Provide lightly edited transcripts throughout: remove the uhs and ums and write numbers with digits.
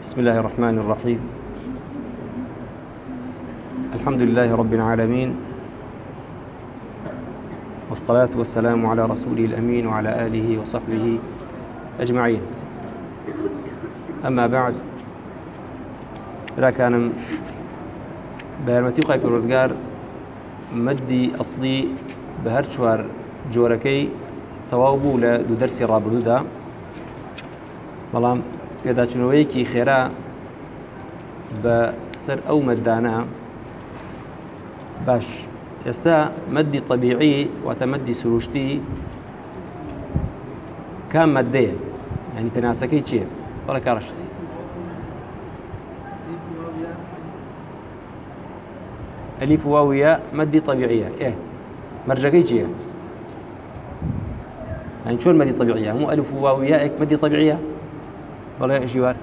بسم الله الرحمن الرحيم. الحمد لله رب العالمين، والصلاة والسلام على رسوله الأمين وعلى آله وصحبه أجمعين. أما بعد، كان بهرمتي قاي بردقار مدي أصلي بهر شوار جوركي توابو لدو درسي رابردو دا بلام إذا شنويكي خيرا بسر أو مدانا باش يسا مدي طبيعي وتمدي سروشتي كان مدية يعني في ناسكي شيء ولا كارش ألف واوية مدي طبيعية إيه مرجكي شيء يعني شو المدي طبيعية مو ألف واوية إيه مدي طبيعية ولا جوار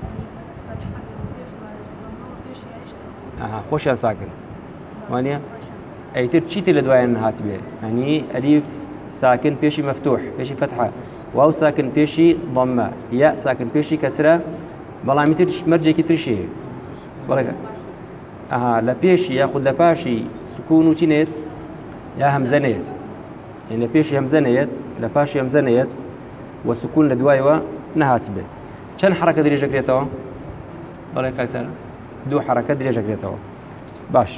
خوشها ساكن وانيا أي ترشيت لدواء هات به يعني ألف ساكن بيشي مفتوح بيشي فتحة واو ساكن بيشي ضمة ياء ساكن بيشي كسرة بلا مترش مرجع كترشي ولا لا بيشي ياخذ لباشي سكون وتنيت يا همزنيت يعني لبيشي همزنيت لباشي همزنيت وسكون لدواء نهات به كم حركة دريجة كريتوا ولا كسرة دو حركة دريجة كريتوا باش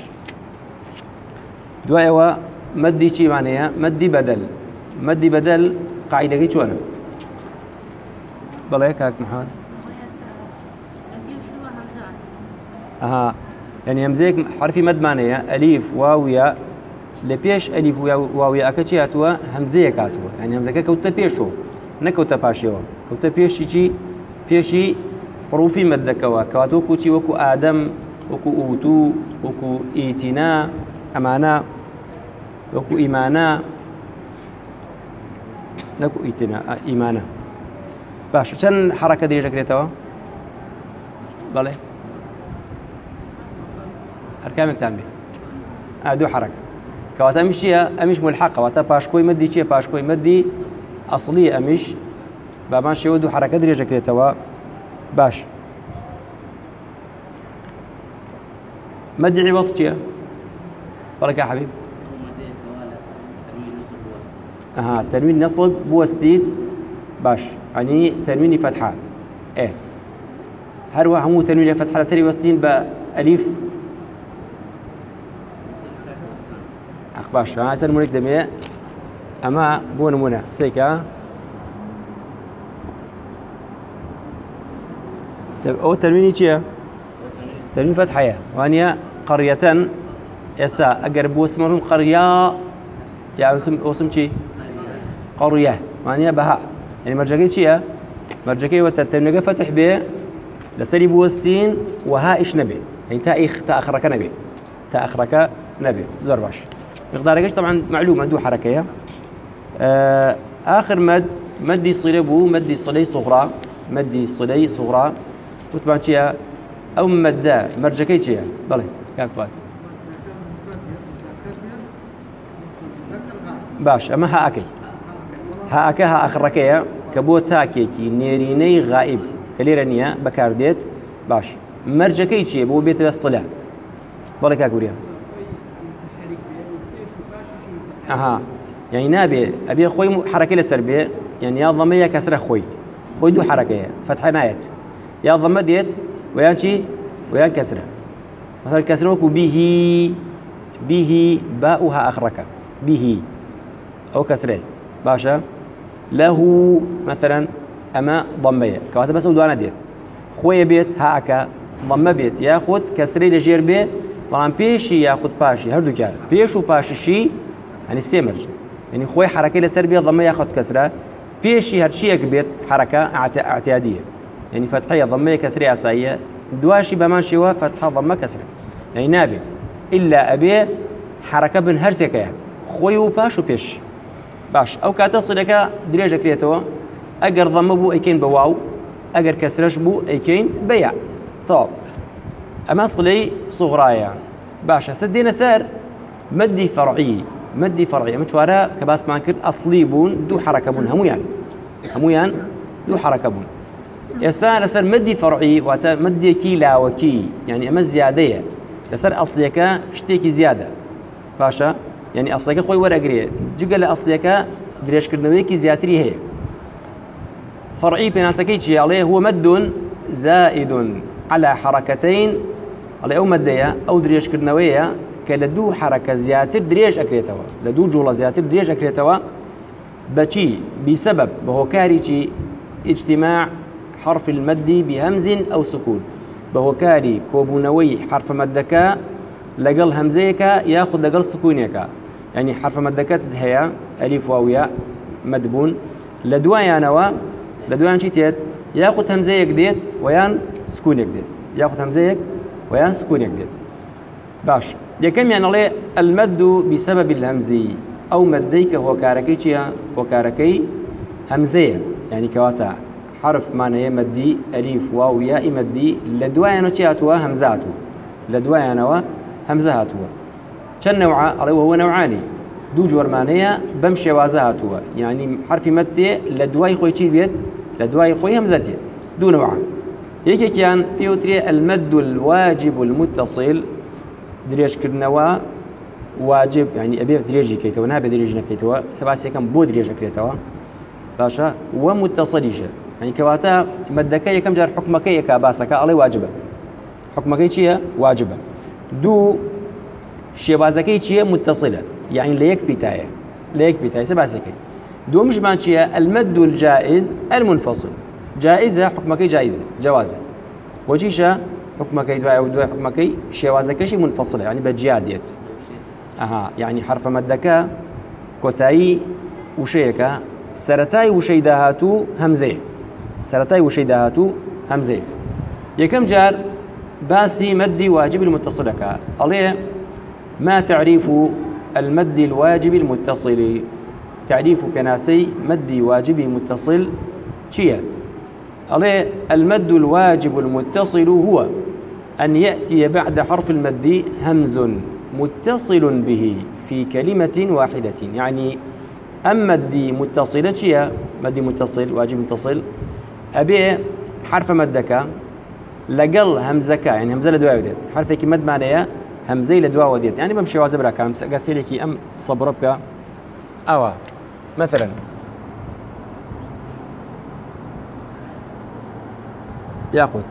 دواء مدي شيء معناه مدي بدل قاعدة كي شو أنا بلا هيك محمد يعني همزيك حرفي مد معناه ألف واو ياء لبيش ألف واو ياء كشيء أتوا همزية كاتوا يعني همزة كوتا بيشو نكوتا باشيو كوتا بيشي شيء بيشي حروفي مدكوا كواتو كوتي وكو آدم وكو أوتو وكو إيتنا أمانا وكو إيمانا نكو إيتنا إيمانا باش كم حركة دي ركريتوا بالله أركامك تامبي دو حركة كواتا مشيها أمش ملحقة واتا باشكوي مدي شيء باشكوي مدي أصلي أمش باماشي ودو حركة دي ركريتوا باش مدي عوض شيء بالك يا حبيب تنوين نصب بوستيت باش يعني تنوين فتحة إيه هروا همو تنوين فتحة لسري وستين بألف باش أسأل منك دمية أما بون منى سيكا أو تنويني شيء تنوين فتحة وانيا قرية يسا أقرب واسمهم قرية يعني اسم شيء قرية معناها بها يعني مرجكي شيء مرجكي وتتنقى فتح به لسري بوستين وها إيش نبي يعني تأخرك نبي تأخرك نبي زور باش مقدارك طبعا معلومة دو حركة آخر مدي صلبو مدي صلي صغرى مدي صلي صغرى وتبع شيء أو مدة مرجكي شيء بله كافات باش أما ها أكي ها أخركيا كبو تاكيكي نيريني غائب كليرانيا بكارديت باش مرجكي شيء بو بيت الصلاة بالك أقوليها يعني نابي أبي خوي حركة للسربية يعني يا ضمية كسر خوي دو حركة فتح نايت يا ضمة ديت ويان شي ويان كسرة مثلا كسروك به باؤها أخرك به أو كسرين باشا له مثلا أما ضمية كواتا بس ودوانا ديت خوي بيت هاكا ضمة بيت ياخد كسري لجير بيت طبعا بيشي ياخد باشي هردو كان بيشو باشي شي يعني سيمر يعني خوي حركة لسربية ضمة ياخد كسرة بيشي هرشي بيت حركة اعتيادية يعني فتحية ضمة كسرية عسائية دواشي بماشي وفتحة ضمة كسرة يعني نابي إلا أبي حركة بن هرسك يعني خوي وباش وبيش باش أو كاتصلك دريجة كريتوا أجر ضمة بو أيكين بواو أجر كسرش بو أيكين بيع طب أما صلي صغرايا باشا سدينا سار مدي فرعي متوارا كباس مانكر أصلي بون دو حركة بون همويان دو حركة بون ئێستا لەسەر مدی فەرعی واتە مدێکی لاوەکی یعنی ئەمە زیادەیە لەسەر ئەسڵیەکە شتێکی زیادە باشە یعنی ئەسڵەکە خۆی وەرەگرێ جگە لە ئەسڵیەکە درێژکردنەوەیەکی زیاتری هەیە فەرعی پێناسەکەی چیە ئەڵێ هو مد زائد على حركتين ئەڵێ ئەو مەدەیە ئەو درێژکردنەوەیە کە لە دوو حرەکە زیاتر درێژ ئەکرێتەوە لە دوو جوڵە زیاتر درێژ ئەکرێتەوە بەچی بسبب بەهۆکاریی اجتماع حرف المد بهمز أو سكون بهۆکاری کۆبوونەوەی حرف مەدەکە لەگەڵ هەمزەیەکە یاخود لەگەڵ سکوونێکە یعنی حرف مەدەکەت هەیە ئەلیف واویە مەدبوون لە دوایان چی تێت یاخود هەمزەیەک دێت ویان سکوونێک دێت یاخود هەمزەیەک ویان سکوونێک دێت باش یەکەمیان ئەڵێ المەد بسبب الهەمز ئەو مەدەی کە هۆکارەکەی چییە هۆکارەکەی هەمزەیە یعنی کەواتە حرف مانەیە مەدی ئەلیف واو یائی مەدی لە دوایانەوە چی هاتووە هەمزە هاتووە لە دوایانەوە هەمزە هاتووە چەند نەوعە ئەڵێ وهو نەوعانی دوو جۆرمانەیە بەم شێوازە هاتووە یعنی حرفی مەد تێ لە دوای خۆی چی بێت لە دوای خۆی هەمزە تێ دوو نەوعە یەکێکیان پێوترێ المەد الواجب المتصل درێژکردنەوە واجب یعنی ئەبێ درێژی کەیتەوە نابێ درێژ نەکەیتەوە سەباسیەکەم بۆ درێژ ئەکرێتەوە باشە وە متصلیشە یعنی کەواتە مەدەکە یەکەم جار حکمەکەی ئەکا باسەکە ئەڵێ واجبە حکمەکەی چییە واجبە دوو شێوازەکەی چییە متصلە یعنی لە یەک پیتایە لە یەک پیتایە سەباسەکەی دووەمشمان چییە المەد الجائز المنفصل جائزە حکمەکەی جائزە جوازە وەچیشە حکمەکەی دوای حکمەکەی شێوازەکەشی منفصلە یعنی بەجیا دێت یعنی حرفە مەدەکە کۆتایی وشەیەکە سەرەتای وشەی داهاتوو هەمزەیە سەرەتای وشەی داهاتوو هەمزەیە یەکەم جار باسی مەدی واجب المتصلەکە ئەڵێ ما تعريف المد الواجب المتصل تعريف كناسي مد واجب متصل چییە ئەڵێ المد الواجب المتصل هو أن يأتي بعد حرف المد همز متصل به في كلمة واحدة يعني أما مدي متصلة شيء مدي متصل واجب متصل أبي حرف مدك لقل همزك يعني همزة لدواء وديت حرفك مد معناه همزة لدواء وديت يعني بمشي وازبرا كلام قاسيلك أم صبربك أو مثلا ياخذ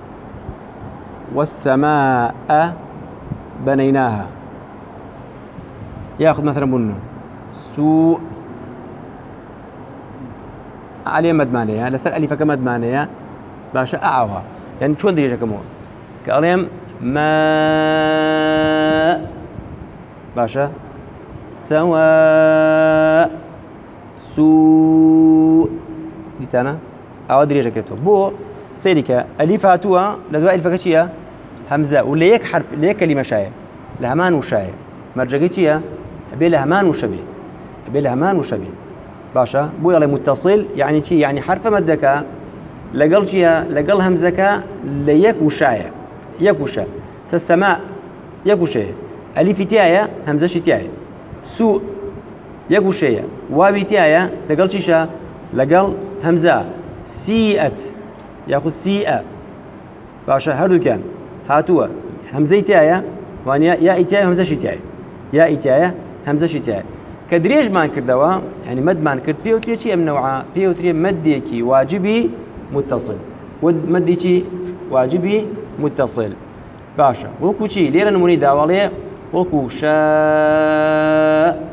والسماء بنيناها ياخذ مثلا منه سوء عليه مد معناه لسر ألف كمد معناه باشا أعوها يعني شو ندري كم هو كأليم ما باشا سواء سوء دي تانا أو أدري كتو بو سيرك ألف هاتوها لدواء ألف كشيا همزة وليك حرف ليك كلمة شاية لهمان وشاية مرجعية أبي لهمان وشبه أبي لهمان وشبه باشا بو يلا متصل يعني شيء يعني حرف مدك لقل شيء لقل همزك ليك وشاية يك وشا السماء يك وشاية ألف تاية همزة شتاية سوء يك وشاية واو تاية لقل شيء لقل همزة سيئت ياخذ سيئة باشا هردو كان هاتوا همزة تاية وانيا يا تاية همزة شتاية يا تاية همزة شتاية كدريج ما كردوا يعني مد ما كرد بيوتري شيء من نوعه بيوتري مديكي واجبي متصل مديكي واجبي متصل باشا وكو شيء ليرا نموني داواليه وكو شاء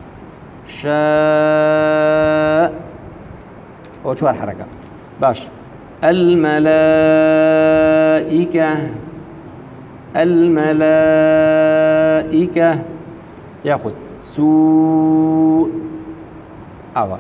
وشو الحركة باش الملائكة ياخذ سوء أو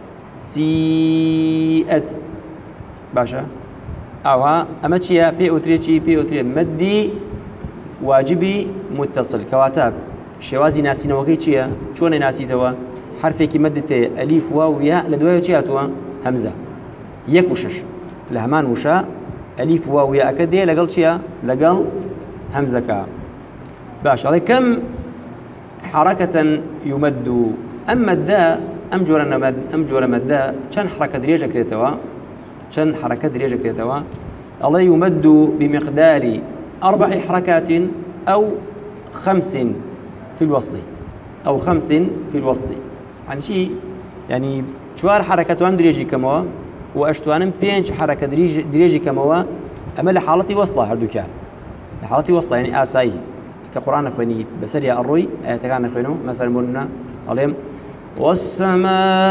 سيئت باشا أو أما تشيا بي مدي واجبي متصل كواتاب شوازي ناسي نوكي تشيا شون ناسي توا حرفك مدته ألف واو ياء لدوايو تشيا توا همزة يك وشش لهمان وشا ألف واو ياء كدي لقل تشيا لقل همزة باش على كم حركة يمد أما الداء أم جور مد كان حركة دريجة كريتوا شن حركة دريجة كريتوا الله يمد بمقدار 4 حركات أو 5 في الوسط أو 5 في الوسط يعني شيء يعني شوار حركة عن دريجي كموا وأشتوانم 5 حركة دريجي كموا أما لحالتي وصلة هردو كان لحالتي وصلة يعني آساي كقرآن أخواني بسرية الروي آيات كان أخوانه مثلا مولنا عليهم والسماء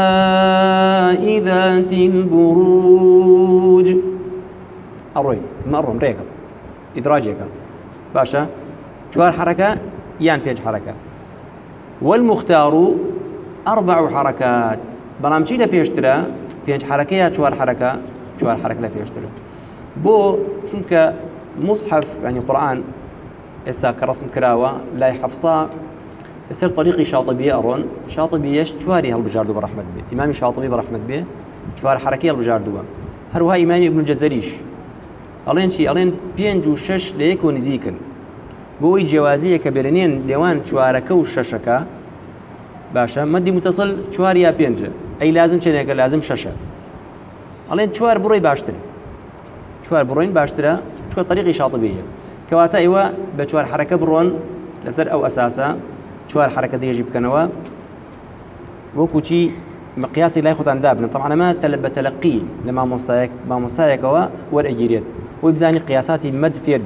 ذات البروج الروي ما الروم ريكم إدراجيكم باشا شوار حركة يان 5 حركة والمختار 4 حركات برامجي لبيشترى 5 حركات شوار حركة لبيشترى بو چونك مصحف يعني قرآن إسا كرسم كراوة لا يحفظها يصير طريقي شاطبية أرون شاطبية شواري هالبجاردو برحمة به إمامي شاطبي برحمة به شوار حركية هالبجاردو هروها إمامي ابن الجزريش ألين 5 و 6 ليكو نزيكن بوي جوازية كبيرنين لوان شوارك و 6 باشا مدي متصل شوار يا 5 أي لازم شنيك لازم 6 ألين شوار بروي باشتري شوار بروين باشترا شو طريقي شاطبية كواتا إيوه بشوار حركة برون لسر أو أساسا شوار حركة دي يجيب كنوا وكوشي مقياسي لا يخوت عن دابنا طبعا ما بتلقي لما مصايك هو والأجيريت ويبزاني قياساتي مد فير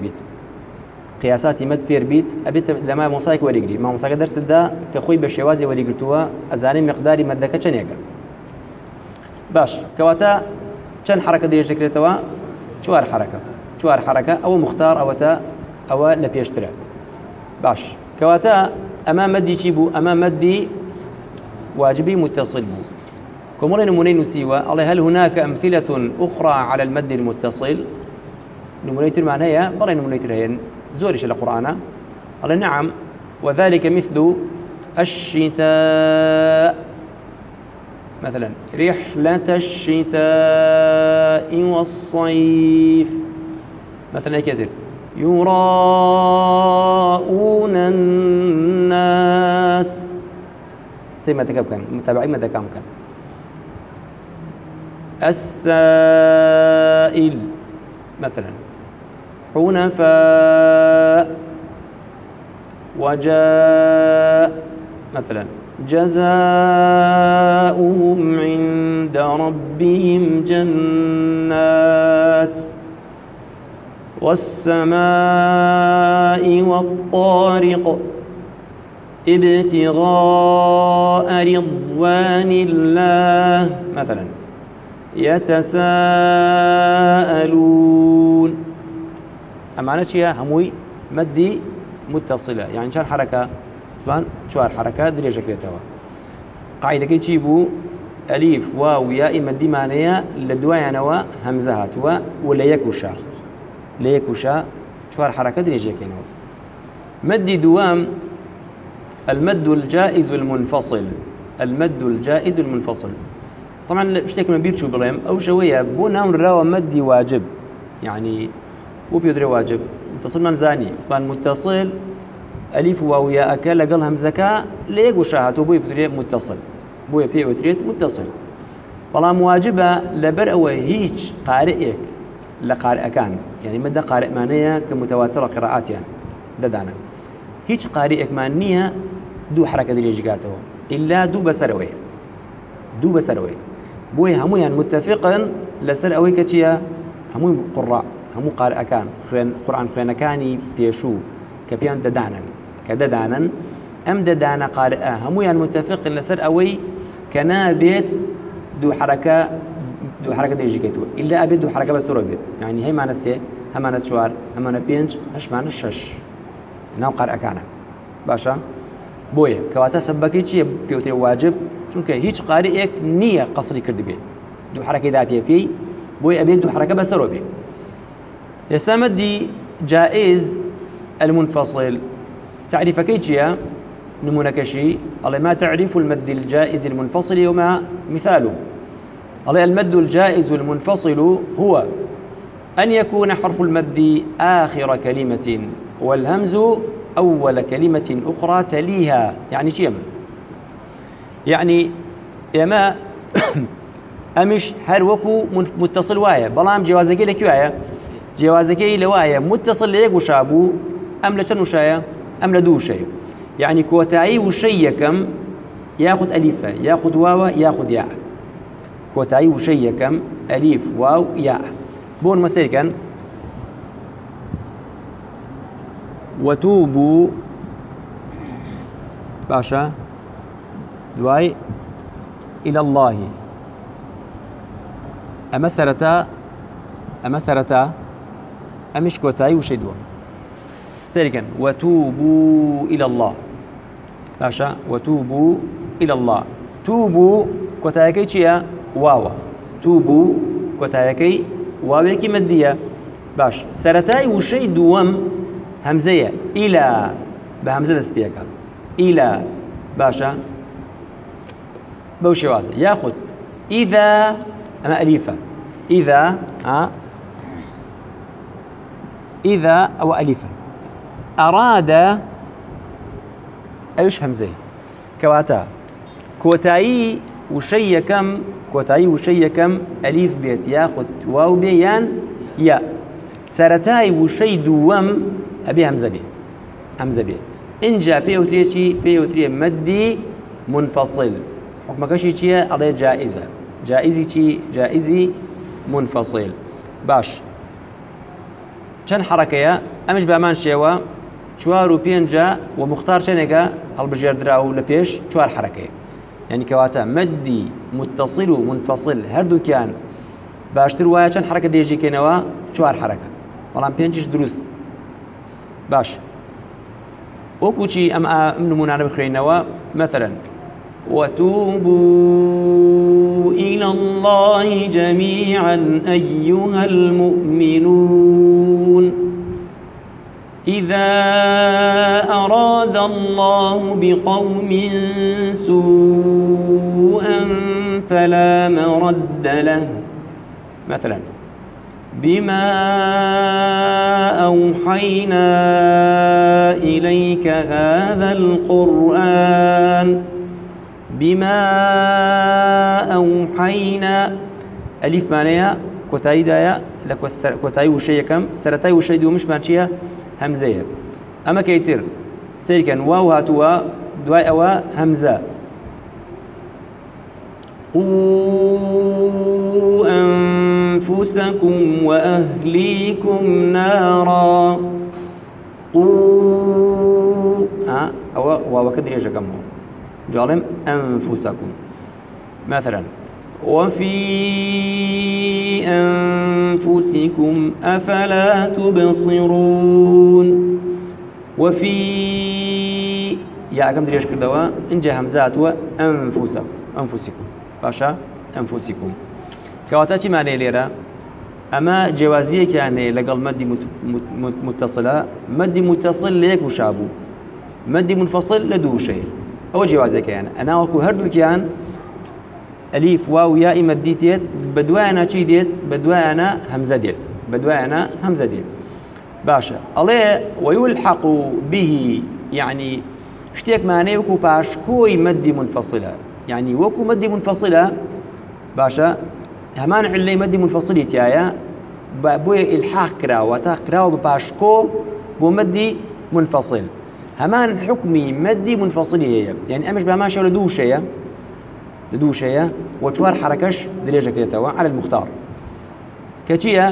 بيت أبيت لما مصايك وريقري ما مصايك درس دا كخوي بشوازي وريقرتوا أزاني مقداري مدك چنيكا باش كواتا چن حركة دي يجيكريتوا شوار حركة أو مختار أو لبيشترى باش كواتا أمام مدي شيبو أمام مدي واجبي متصل بو كمولين نمونين سيوا الله هل هناك أمثلة أخرى على المد المتصل نمونيتر معناها بلا نمونيتر هي زورش القرآن الله نعم وذلك مثل الشتاء مثلا رحلة الشتاء والصيف مثلا كثير يراءون الناس سيما تكاب كان متابعين متى كام كان السائل مثلا حنفاء وجاء مثلا جزاؤهم عند ربهم جنات والسماء والطارق ابتغاء رضوان الله مثلا يتساءلون أمانة شيء هموي مدي متصلة يعني شان حركة طبعا شوار حركات دريجة كريتوا قاعدة كي تجيبوا أليف واو ياء مدي معنية لدواء نوا همزات ولا يكوشا شوار حركات دريجة كينوا مدي دوام المد الجائز والمنفصل طبعا اشتكي من بيرشو بلهم أو شوية بونا روا مدي واجب يعني وبيدري واجب متصل من زاني طبعا متصل ألف واو ياء أكل قال همزكا ليك وشاهد وبوي بدري متصل بوي بي وتريت متصل طالما واجبة لبر أو هيج قارئك لقارئ كان يعني مدى قارئ معنية كمتواترة قراءات يعني دانا هيج قارئك معنية دو حركة دريجاته إلا دو بسروي بوي همو يعني متفقا لسروي كتيا همو قراء همو قارئ كان قرآن خوين كاني بيشو كبيان ددانا أم ددانا قارئة همو يعني متفق لسر أوي كنا بيت دو حركة دريجيكتو إلا أبيت دو حركة بس بيت يعني هي معنى سي هم معنى شوار هم معنى بينج هش معنى الشش ناو قارئة كان باشا بويا كواتا سبكي شيء بيوتري واجب چونك هيج قارئك نية قصري كرد بيت دو حركة دا بي بويا أبيت دو حركة بس بيت يسامدي جائز المنفصل تعريف كيتشيا نمونكشي الله ما تعرف المد الجائز المنفصل وما مثاله الله المد الجائز المنفصل هو أن يكون حرف المد آخر كلمة والهمز أول كلمة أخرى تليها يعني شيء يعني يما أمش هر وكو متصل وايا بلام جوازكي لكوايا جوازكي لوايا متصل ليك وشابو أم لشن وشايا أم لدو شيء يعني كوتاي وشي كم ياخذ أليفة ياخذ واو ياخذ ياء كوتاي وشي كم أليف واو ياء بون مسير كان وتوبوا باشا دواي إلى الله أما سرتا أمش كوتاي وشيدوا سيركن وتوبوا إلى الله باشا وتوبوا إلى الله توبوا كوتايكي تشيا واوا توبوا كوتايكي واويكي مدية باش سرتاي وشي دوام همزية إلى بهمزة دسبيكا إلى باشا بوشي واسع ياخذ إذا أنا أليفة إذا إذا أو أليفة أراد أيش همزة كواتا كوتاي وشي كم كوتاي وشي كم أليف بيت ياخذ واو بيان يا سرتاي وشي دوام أبي همزة بي همزة بي إن جاء بي مدي منفصل حكم كشي شيء عليه جائزة جائزي منفصل باش كان حركة أمش بأمان شيوا شوار وبينجا ومختار شنقة البجردرا ولا بيش شوار حركة يعني كواتا مدي متصل ومنفصل هردو كان باشتر ويا كان حركة ديجي كنوا شوار حركة والله بينجش دروس باش وكوشي أم نمونا بخرينوا مثلا وتوبوا إلى الله جميعا أيها المؤمنون إذا أراد الله بقوم سوءا فلا مرد له مثلا بما أوحينا إليك هذا القرآن بما أوحينا ألف معناها كوتاي دايا لك كوتاي وشي كم سرتاي وشي دو مش ماشية همزة أما كيتر سير كان واو هاتوا دواي أوا همزة قوا أنفسكم وأهليكم نارا قوا واو كدري إيش كم جعلهم أنفسكم مثلا وفي أنفسكم أفلا تبصرون وفي يا كم دريش كردوا إن جا همزات أنفسكم باشا أنفسكم كواتاتي معنى ليرة أما جوازية كان لقل مدي متصلة مدي متصل ليك وشابو مدي منفصل لدو شيء أو جوازية كان أنا وكو هردو كان أليف واو ياء مدي ديت بدوانا شي ديت بدوانا همزة ديت بدوانا همزة ديت باشا الله ويلحق به يعني اشتيك معناه وكو باشكوي مدي منفصلة يعني وكو مدي منفصلة باشا همان علي مدي منفصلة تيايا بوي الحاق كراو وتا كراو باشكو بمدي منفصل همان حكمي مدي منفصلة هي يعني أمش بهمان شو لدو شيء وشوار حركش دريجة كده على المختار كتيا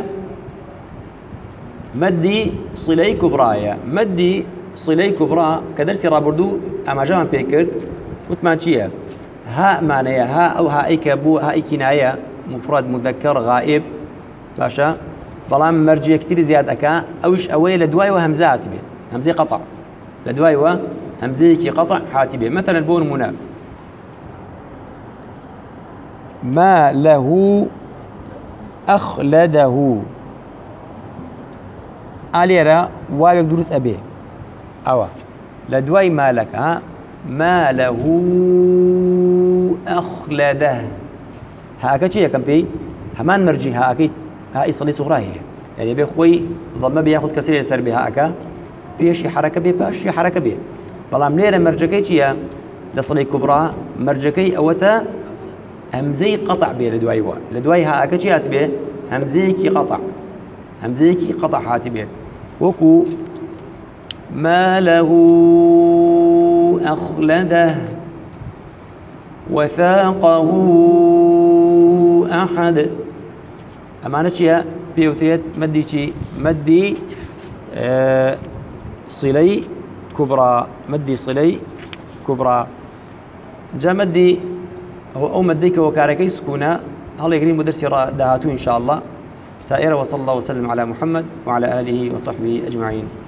مدي صلي كبرايا مدي صلي كبرى كدرسي رابردو أما جامع بيكر وتمانشيا ها معناها ها أو ها إيك أبو ها إيكنايا مفرد مذكر غائب باشا بلام مرجية كتير زيادة كا أوش أوي لدواي وهمزات به همزة قطع لدواي وهمزة كي قطع حاتبه مثلا بون مناب ما له أخلده عليرا وايك دروس أبيه أوا لدواي مالك ما له أخلده هاكا شيء كم بي همان مرجي هاكي هاي صلي صغرى هي يعني بيخوي ضم بياخد كسر يسر بها هاكا بيشي حركة بيه باشي حركة بيه بلام ليرا مرجكي شيء لصلي كبرى مرجكي أوتا همزي قطع بيه لدواي هو لدواي هاك شي هاتبه همزيكي قطع همزيكي قطع هاتبه وكو ما له أخلده وثاقه أحد أمانة شيء بيوتريت مدي شيء مدي صلي كبرى مدي صلي كبرى جا مدي هو أو مديك وكاركي سكونا هلا يقرين مدرسي دهاتو إن شاء الله تائرة وصلى الله وسلم على محمد وعلى آله وصحبه أجمعين.